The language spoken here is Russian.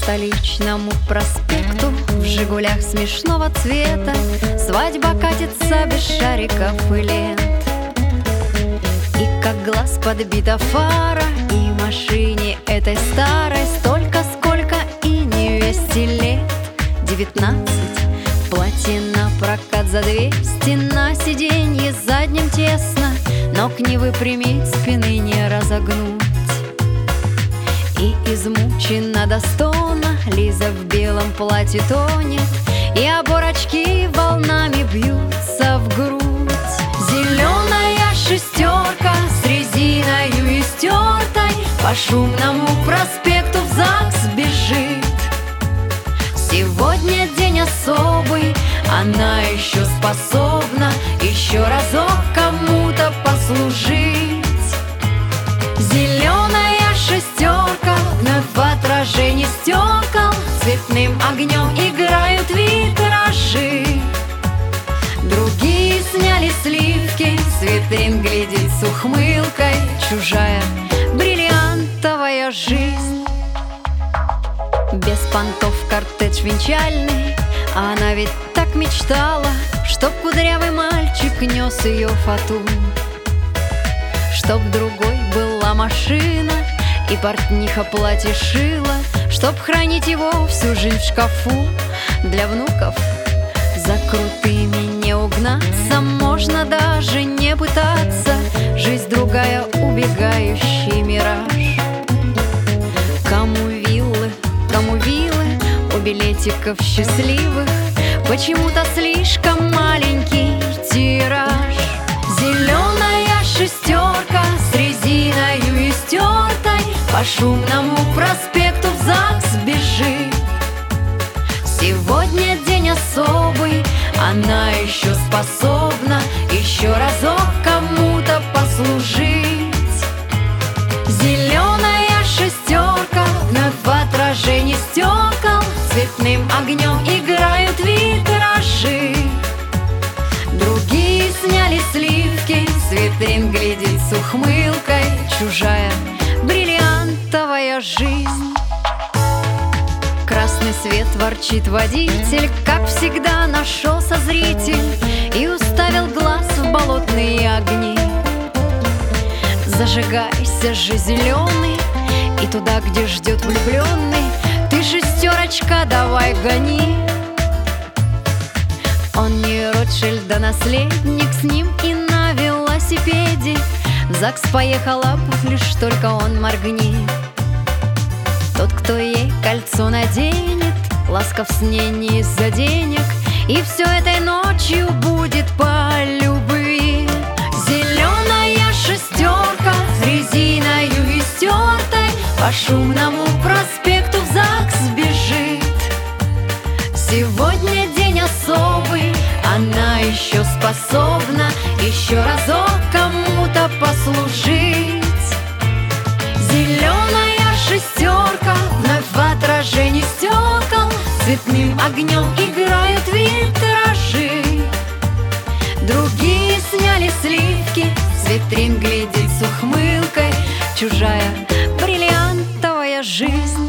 столичному проспекту в «Жигулях» смешного цвета свадьба катится без шариков и лент. И как глаз подбита фара, и машине этой старой столько, сколько и невесте лет. 19, платье на прокат за 200, на сиденье задним тесно, ног не выпрямить, спины не разогнуть. И измучена до стона Лиза в белом платье тонет, и оборочки волнами бьются в грудь. Зеленая шестерка с резиною и стертой по шумному проспекту в ЗАГС бежит. Сегодня день особый, она еще способна еще разок кому-то послужить. Зеленая шестерка вновь в отражении стекол цветным огнем играют витражи. Другие сняли сливки, с витрин глядит с ухмылкой чужая бриллиантовая жизнь. Без понтов кортедж венчальный, а она ведь так мечтала, чтоб кудрявый мальчик нес ее фату, чтоб другой была машина и портниха платье шила, чтоб хранить его всю жизнь в шкафу. Для внуков за крутыми не угнаться, можно даже не пытаться, жизнь другая, убегающий мираж. Кому виллы, у билетиков счастливых почему-то слишком маленький тираж. Зеленая шестерка с резиною и стертой по шумному проспекту в ЗАГС бежит. Сегодня день особый, она еще способна еще разок кому-то послужить. Зеленая шестерка вновь в отражении стекол цветным огнем играют витражи. Другие сняли сливки, с витрин глядит с ухмылкой чужая бриллиантовая жизнь. Красный свет ворчит водитель, как всегда нашелся зритель и уставил глаз в болотные огни. Зажигайся же, зеленый, и туда, где ждет влюбленный, ты, шестерочка, давай гони. Он не Ротшильда наследник, с ним и на велосипеде в ЗАГС поехала б, лишь только он моргни. Тот, кто ей кольцо наденет, ласков с ней не из-за денег, и все этой ночью будет по любви. Зеленая шестерка с резиною и стертой по шумному проспекту в ЗАГС бежит. Сегодня день особый, она еще способна еще разок кому-то послужить. Зеленая шестерка вновь в отражении стекол цветным огнем играют витражи. Другие сняли сливки, с витрин глядит с ухмылкой чужая бриллиантовая жизнь.